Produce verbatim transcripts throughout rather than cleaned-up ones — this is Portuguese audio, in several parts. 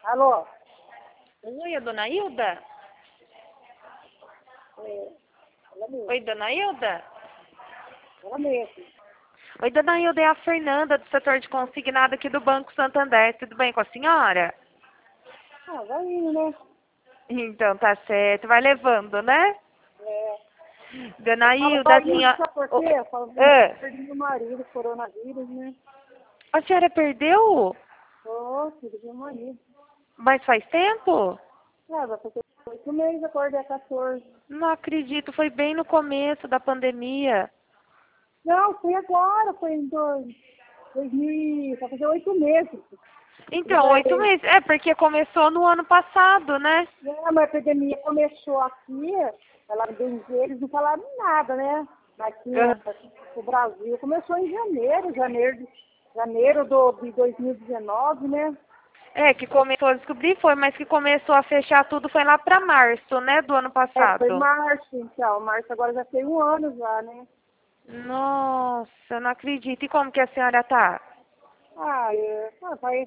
Alô? Oi, a dona Hilda? É, ela mesmo. Oi, dona Hilda? Ela mesmo. Oi, dona Hilda, é a Fernanda do setor de consignado aqui do Banco Santander. Tudo bem com a senhora? Ah, vai indo, né? Então, tá certo. Vai levando, né? É. Eu Dona falo Hilda, vai a indo, senhora... sabe por Oh, quê? Eu falo, ah, perdi meu marido, coronavírus, né? a senhora perdeu? Ô, filho, meu marido. Mas faz tempo? É, vai fazer oito meses, acordei a quatorze. Não acredito, foi bem no começo da pandemia. Não, foi agora, foi em dois, dois mil, e- vai fazer oito meses. E Então, oito daí, meses. É, porque começou no ano passado, né? né, mas a epidemia começou aqui, ela eles não falaram nada, né? Aqui Ah, no Brasil começou em janeiro, janeiro, de, janeiro do, de dois mil e dezenove, né? É, que começou a descobrir foi, mas que começou a fechar tudo foi lá pra março, né, do ano É, foi passado. março, então. Março agora já tem um ano já, né? Nossa, eu não acredito. E como que a senhora tá? Ah, é, ah, vai,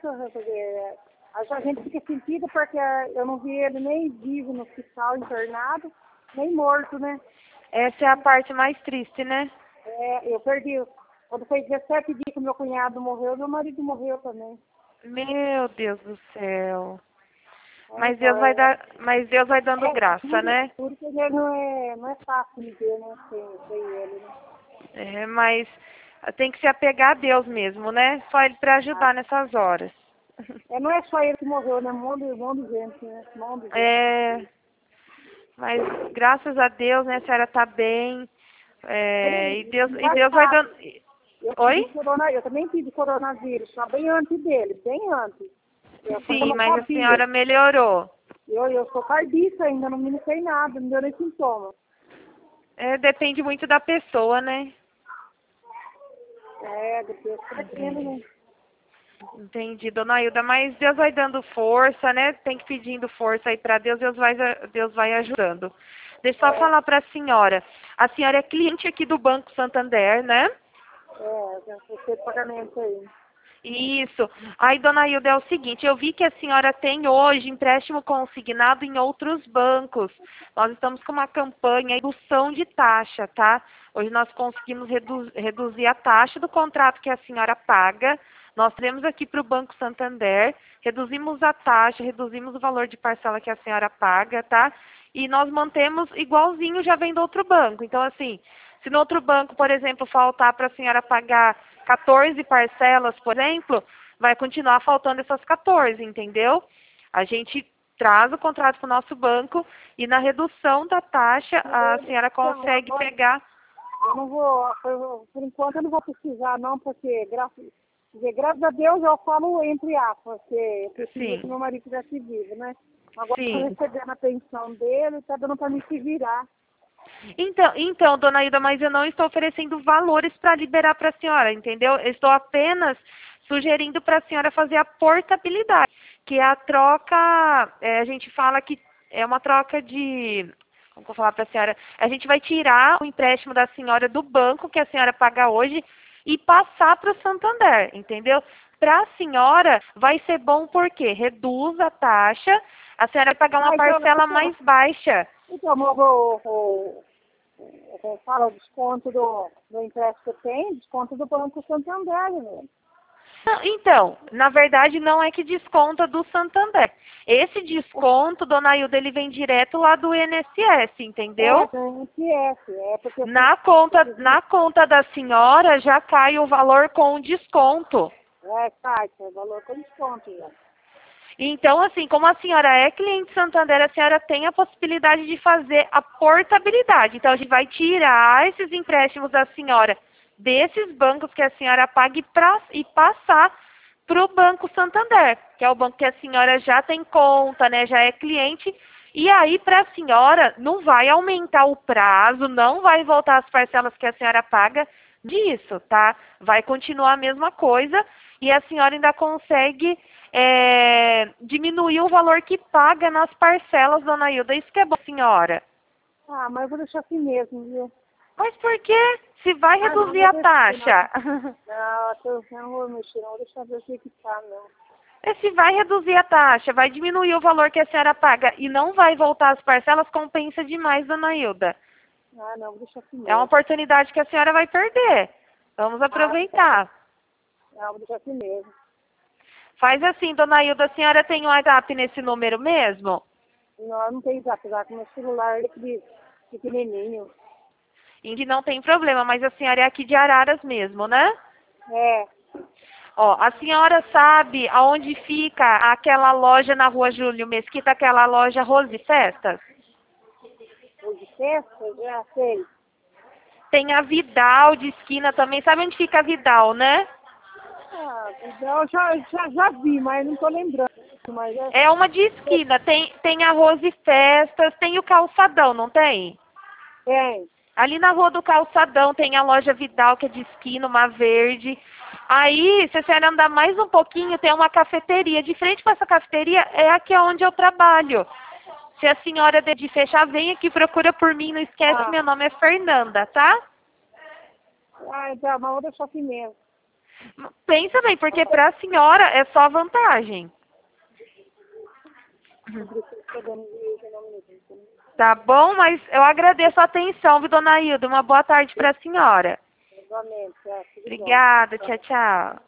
é, a gente fica sentido porque eu não vi ele nem vivo no hospital, internado, nem morto, né? Essa é a parte mais triste, né? É, eu perdi. Quando foi dezessete dias que meu cunhado morreu, meu marido morreu também. Meu Deus do céu. É, Mas Deus vai então, dar, mas Deus vai dando é, é graça, tudo, né? tudo que ele não é, não é fácil viver, né? Sem, sem ele, né? É, mas tem que se apegar a Deus mesmo, né? Só Ele pra Ah, ajudar nessas horas. é, não é só ele que morreu, né? Um monte, um monte de gente, né? Um monte de gente. É, mas graças a Deus, né, a senhora tá bem. É, e Deus, e Deus vai Engraçado. dando. Eu tive Oi? corona, eu também tive coronavírus, só bem antes dele, bem antes. Eu, só que eu Sim, não mas a sabia. senhora melhorou. Eu, eu sou cardíaca ainda, não me sei nada, não deu nem sintoma. É, depende muito da pessoa, né? É, depois tá tendo, Entendi. né? Entendi, dona Hilda, mas Deus vai dando força, né? Tem que ir pedindo força aí pra Deus, Deus vai, Deus vai ajudando. Deixa eu só É, falar pra senhora. A senhora é cliente aqui do Banco Santander, né? é, já foi pagamento aí. Isso. Aí, dona Hilda, é o seguinte, eu vi que a senhora tem hoje empréstimo consignado em outros bancos. Nós estamos com uma campanha de redução de taxa, tá? Hoje nós conseguimos redu reduzir a taxa do contrato que a senhora paga. Nós temos aqui para o Banco Santander, reduzimos a taxa, reduzimos o valor de parcela que a senhora paga, tá? E nós mantemos igualzinho, já vem do outro banco. Então, assim, se no outro banco, por exemplo, faltar para a senhora pagar quatorze parcelas, por exemplo, vai continuar faltando essas quatorze, entendeu? A gente traz o contrato para o nosso banco e na redução da taxa a senhora Então, consegue agora pegar. eu não vou, eu- por enquanto eu não vou precisar não, porque graças, quer dizer, graças a Deus eu falo entre aspas, porque eu preferia que Sim, meu marido tivesse vivo, né? Agora estou sim. recebendo a pensão dele, tá dando para me se virar. Então, então, dona Ida, mas eu não estou oferecendo valores para liberar para a senhora, entendeu? Eu estou apenas sugerindo para a senhora fazer a portabilidade, que é a troca, é, a gente fala que é uma troca de, como que eu vou falar para a senhora? A gente vai tirar o empréstimo da senhora do banco que a senhora paga hoje e passar para o Santander, entendeu? Para a senhora vai ser bom porque reduz a taxa, a senhora vai pagar uma Mas eu, parcela então, mais baixa. então eu vou, vou, vou falar o desconto do, do empréstimo que eu tenho, desconto do Banco Santander, né? Não, então, na verdade não é que desconta do Santander. Esse desconto, dona Hilda, ele vem direto lá do I N S S, É, entendeu? tem esse S, é porque eu fui, Na conta, na conta da senhora já cai o valor com o desconto. é, tá, é valor com desconto, já. Então, assim, como a senhora é cliente Santander, a senhora tem a possibilidade de fazer a portabilidade. Então, a gente vai tirar esses empréstimos da senhora desses bancos que a senhora paga e, pra, e passar para o Banco Santander, que é o banco que a senhora já tem conta, né, já é cliente. E aí, para a senhora, não vai aumentar o prazo, não vai voltar as parcelas que a senhora paga disso, tá? Vai continuar a mesma coisa e a senhora ainda consegue é, diminuir o valor que paga nas parcelas, dona Hilda. Isso que é bom, senhora. Ah, mas eu vou deixar assim mesmo, viu? Mas por quê? Se vai Ah, não, reduzir vou a deixar, não. taxa. Não, eu não vou mexer, não, vou deixar ver o que que tá, não. Esse vai reduzir a taxa, vai diminuir o valor que a senhora paga e não vai voltar as parcelas, compensa demais, dona Hilda. Ah, não, deixa assim mesmo. É uma oportunidade que a senhora vai perder. Vamos aproveitar. Não, deixa assim mesmo. Faz assim, dona Hilda, a senhora tem um WhatsApp nesse número mesmo? Não, eu não tenho zap, zap, meu celular ele é aquele pequenininho. Em que não tem problema, mas a senhora é aqui de Araras mesmo, né? É, Ó, a senhora sabe aonde fica aquela loja na rua Júlio Mesquita, aquela loja Rose Festas? hoje festa, já sei. Tem a Vidal de esquina também. Sabe onde fica a Vidal, né? Ah, então eu já, já, já vi, mas não tô lembrando. Mas é, É uma de esquina. Tem, tem a Rose Festas, tem o Calçadão, não tem? tem. Ali na rua do Calçadão tem a loja Vidal, que é de esquina, uma verde. Aí, se a senhora andar mais um pouquinho, tem uma cafeteria. De frente com essa cafeteria é aqui onde eu trabalho. Se a senhora de fechar, vem aqui, procura por mim, não esquece, Ah. meu nome é Fernanda, tá? Ah, então, mas vou deixar assim mesmo. Pensa bem, porque pra senhora é só vantagem. Tá bom? Mas eu agradeço a atenção, viu, dona Hilda? Uma boa tarde pra senhora. Igualmente, é, tudo bom. Obrigada, tchau, tchau.